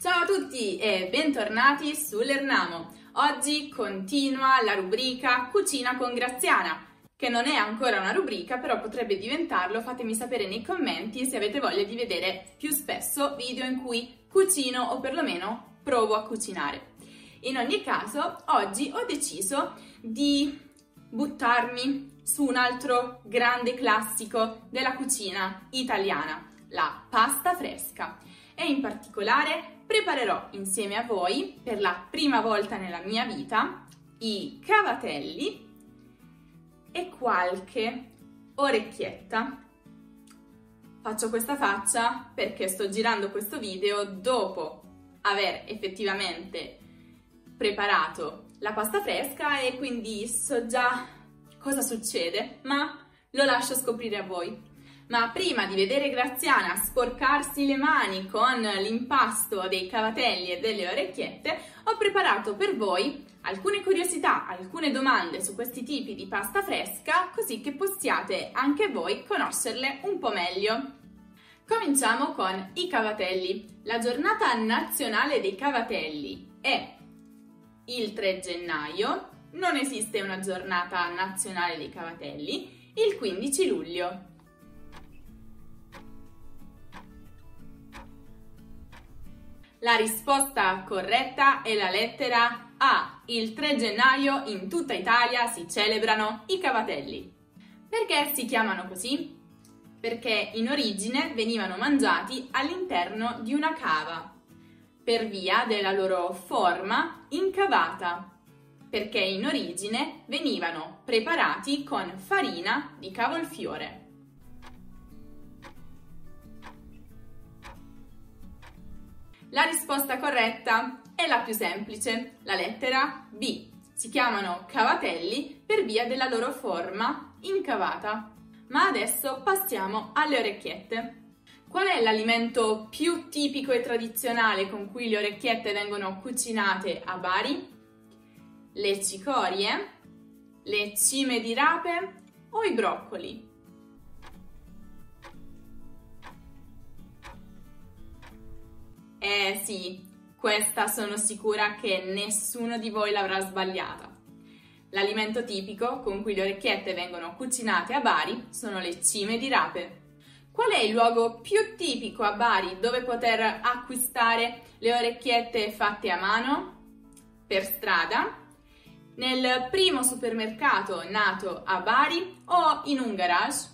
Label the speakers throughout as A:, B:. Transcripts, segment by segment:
A: Ciao a tutti e bentornati su Lernamo. Oggi continua la rubrica Cucina con Graziana, che non è ancora una rubrica, però potrebbe diventarlo. Fatemi sapere nei commenti se avete voglia di vedere più spesso video in cui cucino o perlomeno provo a cucinare. In ogni caso, oggi ho deciso di buttarmi su un altro grande classico della cucina italiana, la pasta fresca. E in particolare preparerò insieme a voi, per la prima volta nella mia vita, i cavatelli e qualche orecchietta. Faccio questa faccia perché sto girando questo video dopo aver effettivamente preparato la pasta fresca e quindi so già cosa succede, ma lo lascio scoprire a voi. Ma prima di vedere Graziana sporcarsi le mani con l'impasto dei cavatelli e delle orecchiette, ho preparato per voi alcune curiosità, alcune domande su questi tipi di pasta fresca, così che possiate anche voi conoscerle un po' meglio. Cominciamo con i cavatelli. La giornata nazionale dei cavatelli è il 3 gennaio, non esiste una giornata nazionale dei cavatelli, il 15 luglio. La risposta corretta è la lettera A. Il 3 gennaio in tutta Italia si celebrano i cavatelli. Perché si chiamano così? Perché in origine venivano mangiati all'interno di una cava, per via della loro forma incavata, perché in origine venivano preparati con farina di cavolfiore. La risposta corretta è la più semplice, la lettera B. Si chiamano cavatelli per via della loro forma incavata. Ma adesso passiamo alle orecchiette. Qual è l'alimento più tipico e tradizionale con cui le orecchiette vengono cucinate a Bari? Le cicorie, le cime di rape o i broccoli? Sì, questa sono sicura che nessuno di voi l'avrà sbagliata. L'alimento tipico con cui le orecchiette vengono cucinate a Bari sono le cime di rape. Qual è il luogo più tipico a Bari dove poter acquistare le orecchiette fatte a mano? Per strada, nel primo supermercato nato a Bari o in un garage?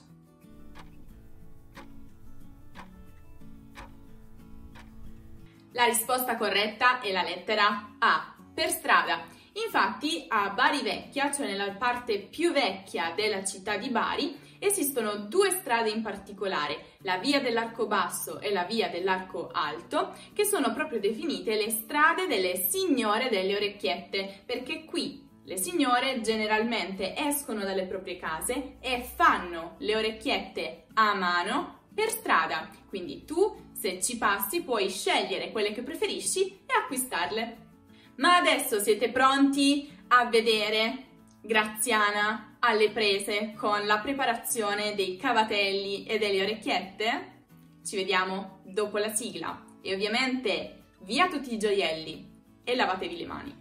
A: La risposta corretta è la lettera A, per strada. Infatti a Bari Vecchia, cioè nella parte più vecchia della città di Bari, esistono due strade in particolare, la via dell'Arco Basso e la via dell'Arco Alto, che sono proprio definite le strade delle signore delle orecchiette, perché qui le signore generalmente escono dalle proprie case e fanno le orecchiette a mano per strada, quindi tu se ci passi puoi scegliere quelle che preferisci e acquistarle. Ma adesso siete pronti a vedere Graziana alle prese con la preparazione dei cavatelli e delle orecchiette? Ci vediamo dopo la sigla e ovviamente via tutti i gioielli e lavatevi le mani.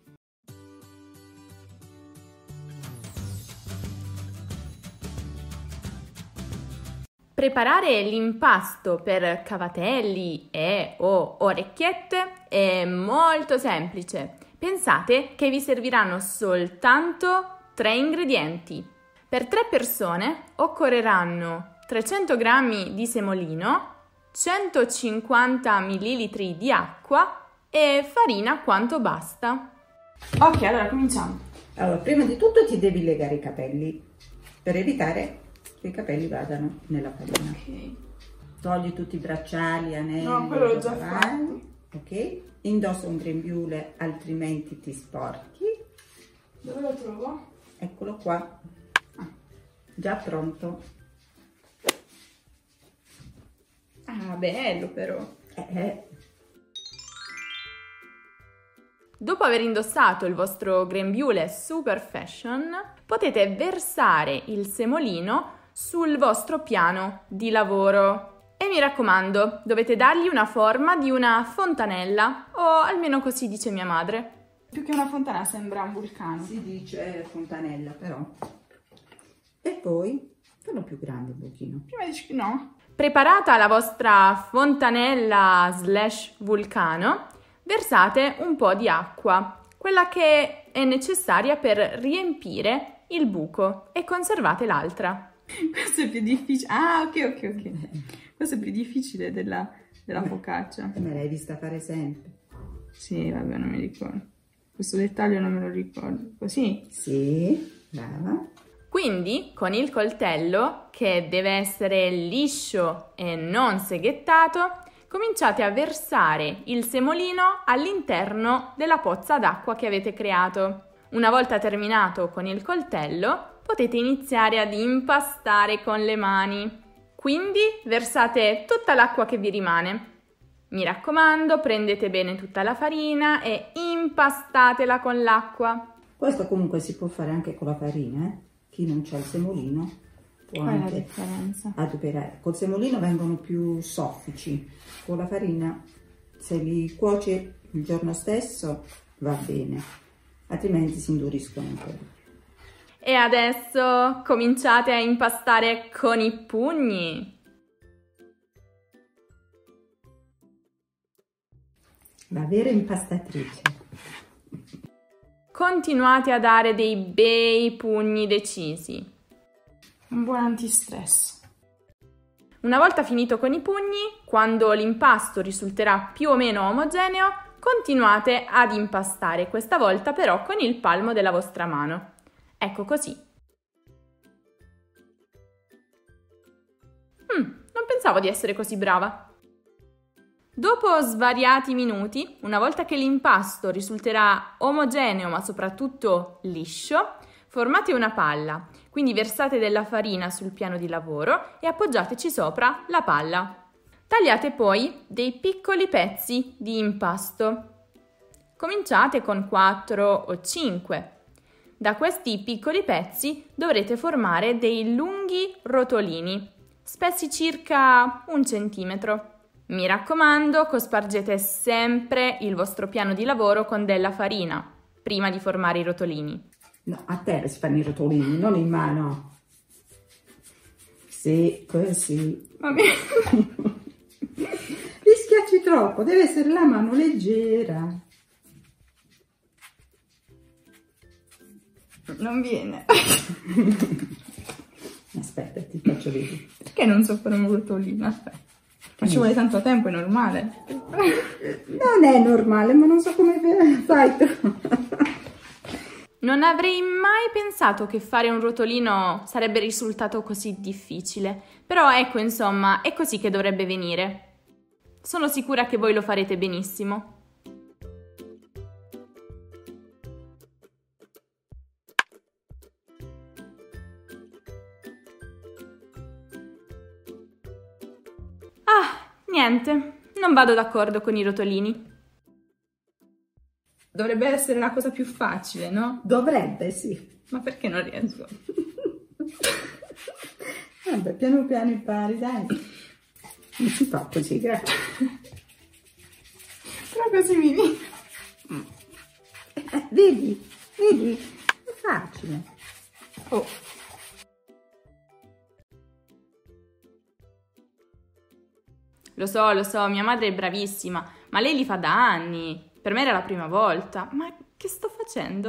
A: Preparare l'impasto per cavatelli o orecchiette è molto semplice. Pensate che vi serviranno soltanto 3 ingredienti. Per 3 persone occorreranno 300 g di semolino, 150 ml di acqua e farina quanto basta. Ok, allora cominciamo.
B: Allora, prima di tutto ti devi legare i capelli per evitare che i capelli vadano nella farina.
A: Ok.
B: Togli tutti i bracciali, anelli.
A: No, quello l'ho già fatto.
B: Ok. Indossa un grembiule, altrimenti ti sporchi.
A: Dove lo trovo?
B: Eccolo qua. Già pronto.
A: Ah, bello però. Dopo aver indossato il vostro grembiule super fashion, potete versare il semolino sul vostro piano di lavoro E mi raccomando, dovete dargli una forma di una fontanella, o almeno così dice mia madre. Più che una fontana sembra un vulcano.
B: Si dice fontanella, però. E poi, fanno più grande un pochino.
A: Prima dici no. Preparata la vostra fontanella / vulcano, versate un po' di acqua, quella che è necessaria per riempire il buco, e conservate l'altra. Questo è più difficile. Ah, ok. Questo è più difficile della focaccia.
B: Me l'hai vista fare sempre.
A: Sì, vabbè, non mi ricordo. Questo dettaglio non me lo ricordo. Così?
B: Sì, brava.
A: Quindi, con il coltello, che deve essere liscio e non seghettato, cominciate a versare il semolino all'interno della pozza d'acqua che avete creato. Una volta terminato con il coltello, potete iniziare ad impastare con le mani. Quindi versate tutta l'acqua che vi rimane. Mi raccomando, prendete bene tutta la farina e impastatela con l'acqua.
B: Questo comunque si può fare anche con la farina, eh? Chi non c'ha il semolino può
A: Qual è la
B: anche
A: differenza?
B: adoperare. Col semolino vengono più soffici, con la farina se li cuoci il giorno stesso va bene, altrimenti si induriscono un po'.
A: E adesso cominciate a impastare con i pugni.
B: La vera impastatrice.
A: Continuate a dare dei bei pugni decisi. Un buon antistress. Una volta finito con i pugni, quando l'impasto risulterà più o meno omogeneo, continuate ad impastare, questa volta però con il palmo della vostra mano. Ecco così. Non pensavo di essere così brava. Dopo svariati minuti, una volta che l'impasto risulterà omogeneo ma soprattutto liscio, formate una palla, quindi versate della farina sul piano di lavoro e appoggiateci sopra la palla. Tagliate poi dei piccoli pezzi di impasto. Cominciate con 4 o 5. Da questi piccoli pezzi dovrete formare dei lunghi rotolini, spessi circa 1 centimetro. Mi raccomando, cospargete sempre il vostro piano di lavoro con della farina, prima di formare i rotolini.
B: No, a terra si fanno i rotolini, non in mano. Sì, così.
A: Va bene.
B: Li schiacci troppo, deve essere la mano leggera.
A: Non viene.
B: Aspetta, ti faccio vedere.
A: Perché non so fare un rotolino? Aspetta. Ma ci vuole tanto tempo, è normale.
B: Non è normale, ma non so come fai tu.
A: Non avrei mai pensato che fare un rotolino sarebbe risultato così difficile. Però ecco, insomma, è così che dovrebbe venire. Sono sicura che voi lo farete benissimo. Niente, non vado d'accordo con i rotolini. Dovrebbe essere la cosa più facile, no?
B: Dovrebbe, sì.
A: Ma perché non riesco?
B: Vabbè, piano piano impari, dai. Non si fa così, grazie.
A: Però così mi viene.
B: Vedi, è facile.
A: Oh. Lo so, mia madre è bravissima, ma lei li fa da anni. Per me era la prima volta. Ma che sto facendo?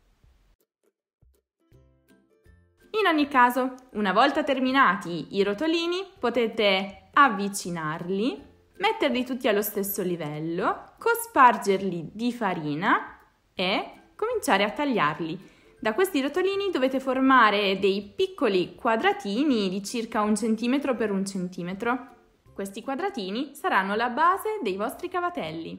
A: In ogni caso, una volta terminati i rotolini, potete avvicinarli, metterli tutti allo stesso livello, cospargerli di farina e cominciare a tagliarli. Da questi rotolini dovete formare dei piccoli quadratini di circa 1 centimetro per 1 centimetro. Questi quadratini saranno la base dei vostri cavatelli.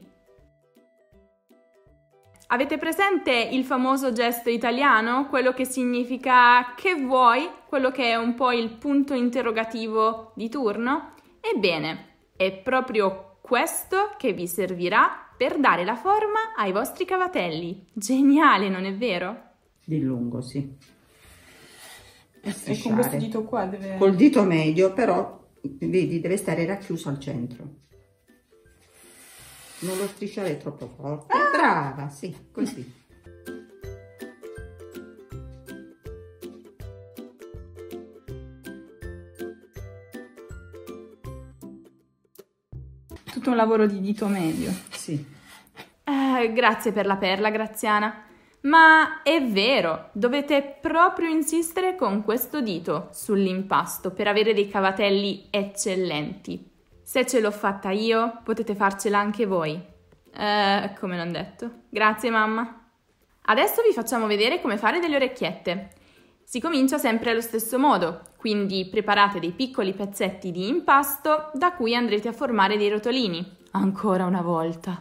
A: Avete presente il famoso gesto italiano? Quello che significa che vuoi? Quello che è un po' il punto interrogativo di turno? Ebbene, è proprio questo che vi servirà per dare la forma ai vostri cavatelli. Geniale, non è vero?
B: Di lungo, sì.
A: E con questo dito qua deve...
B: Col dito medio, però vedi, deve stare racchiuso al centro. Non lo strisciare troppo forte. Brava, sì, così.
A: Tutto un lavoro di dito medio.
B: Sì.
A: Grazie per la perla, Graziana. Ma è vero, dovete proprio insistere con questo dito sull'impasto per avere dei cavatelli eccellenti. Se ce l'ho fatta io, potete farcela anche voi. Come non detto. Grazie, mamma. Adesso vi facciamo vedere come fare delle orecchiette. Si comincia sempre allo stesso modo, quindi preparate dei piccoli pezzetti di impasto da cui andrete a formare dei rotolini. Ancora una volta.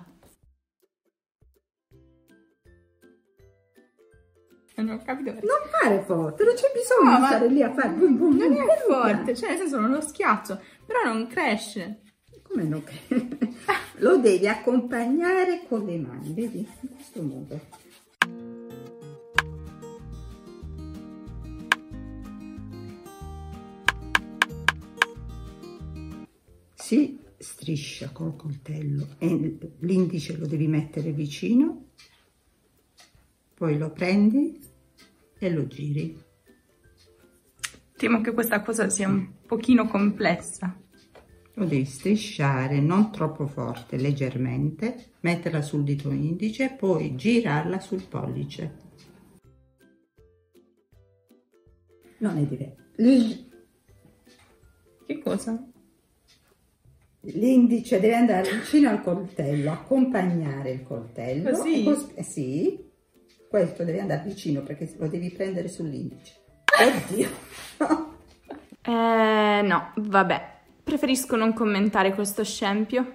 A: Non ho capito perché.
B: Non fare forte, non c'è bisogno di stare lì a fare bum bum.
A: Non è forte, cioè nel senso non lo schiaccio, però non cresce.
B: Come non cresce? Lo devi accompagnare con le mani, vedi? In questo modo. Si striscia col coltello e l'indice lo devi mettere vicino, poi lo prendi e lo giri.
A: Temo che questa cosa sia un pochino complessa.
B: Lo devi strisciare non troppo forte, leggermente, metterla sul dito indice e poi girarla sul pollice. Non è diverso.
A: Che cosa?
B: L'indice deve andare vicino al coltello, accompagnare il coltello.
A: Così?
B: Sì, questo deve andare vicino perché lo devi prendere sull'indice. Oddio!
A: No, vabbè. Preferisco non commentare questo scempio.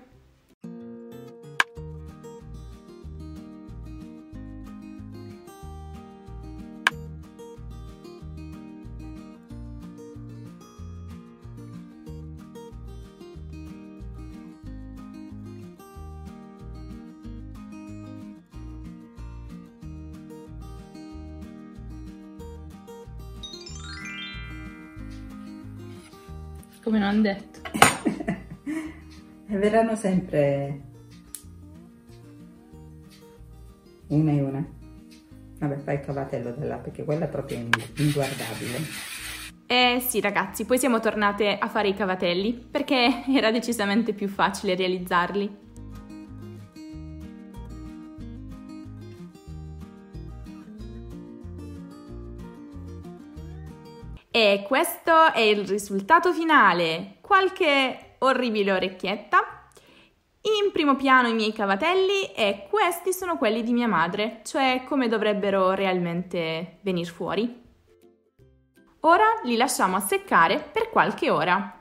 A: Come non ho detto.
B: E verranno sempre una e una. Vabbè, fai il cavatello da là perché quella è proprio inguardabile.
A: Sì ragazzi, poi siamo tornate a fare i cavatelli perché era decisamente più facile realizzarli. E questo è il risultato finale. Qualche orribile orecchietta. In primo piano i miei cavatelli e questi sono quelli di mia madre, cioè come dovrebbero realmente venire fuori. Ora li lasciamo a seccare per qualche ora.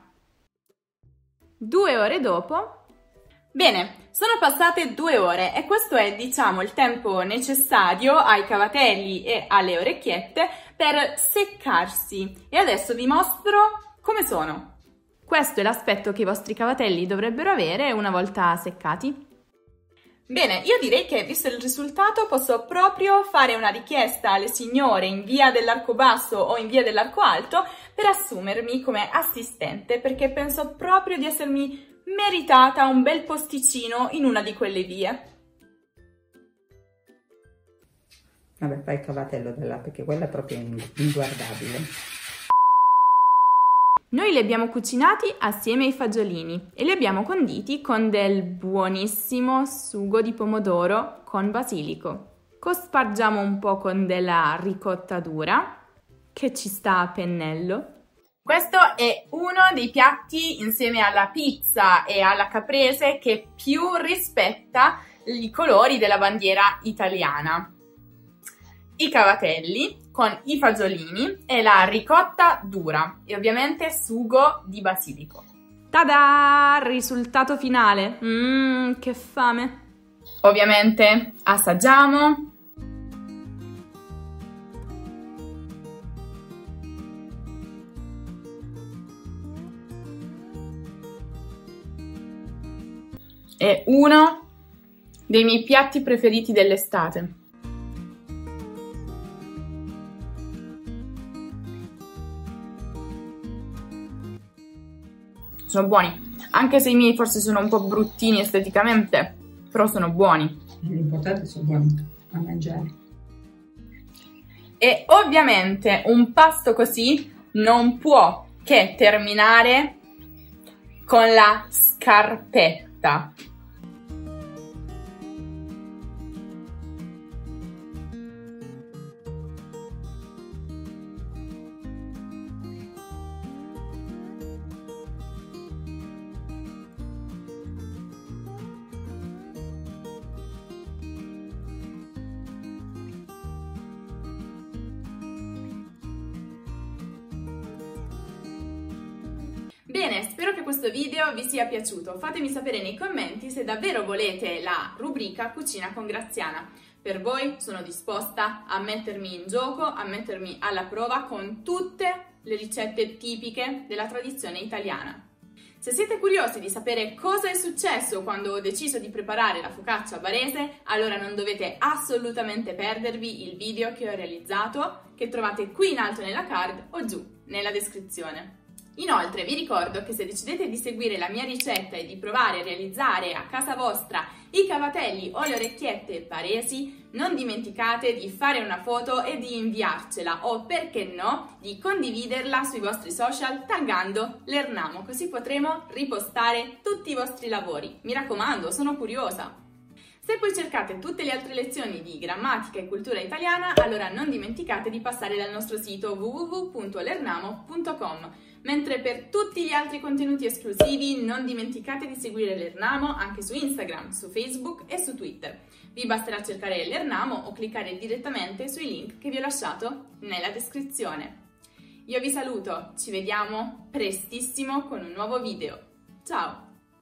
A: 2 ore dopo. Bene, sono passate 2 ore e questo è, diciamo, il tempo necessario ai cavatelli e alle orecchiette per seccarsi. E adesso vi mostro come sono. Questo è l'aspetto che i vostri cavatelli dovrebbero avere una volta seccati. Bene, io direi che, visto il risultato, posso proprio fare una richiesta alle signore in via dell'Arcobasso o in via dell'Arcoalto per assumermi come assistente, perché penso proprio di essermi meritata un bel posticino in una di quelle vie.
B: Vabbè, fai il cavatello da là perché quella è proprio inguardabile.
A: Noi li abbiamo cucinati assieme ai fagiolini e li abbiamo conditi con del buonissimo sugo di pomodoro con basilico. Cospargiamo un po' con della ricotta dura che ci sta a pennello. Questo è uno dei piatti insieme alla pizza e alla caprese che più rispetta i colori della bandiera italiana. I cavatelli con i fagiolini e la ricotta dura e ovviamente sugo di basilico. Tada! Risultato finale! Che fame! Ovviamente assaggiamo. È uno dei miei piatti preferiti dell'estate. sono buoni, anche se i miei forse sono un po' bruttini esteticamente, però sono buoni.
B: L'importante sono buoni a mangiare.
A: E ovviamente un pasto così non può che terminare con la scarpetta. Bene, spero che questo video vi sia piaciuto. Fatemi sapere nei commenti se davvero volete la rubrica Cucina con Graziana. Per voi sono disposta a mettermi in gioco, a mettermi alla prova con tutte le ricette tipiche della tradizione italiana. Se siete curiosi di sapere cosa è successo quando ho deciso di preparare la focaccia barese, allora non dovete assolutamente perdervi il video che ho realizzato, che trovate qui in alto nella card o giù nella descrizione. Inoltre vi ricordo che se decidete di seguire la mia ricetta e di provare a realizzare a casa vostra i cavatelli o le orecchiette baresi, non dimenticate di fare una foto e di inviarcela o, perché no, di condividerla sui vostri social taggando l'Ernamo, così potremo ripostare tutti i vostri lavori. Mi raccomando, sono curiosa! Se poi cercate tutte le altre lezioni di grammatica e cultura italiana, allora non dimenticate di passare dal nostro sito www.lernamo.com. Mentre per tutti gli altri contenuti esclusivi non dimenticate di seguire l'Ernamo anche su Instagram, su Facebook e su Twitter. Vi basterà cercare l'Ernamo o cliccare direttamente sui link che vi ho lasciato nella descrizione. Io vi saluto, ci vediamo prestissimo con un nuovo video. Ciao!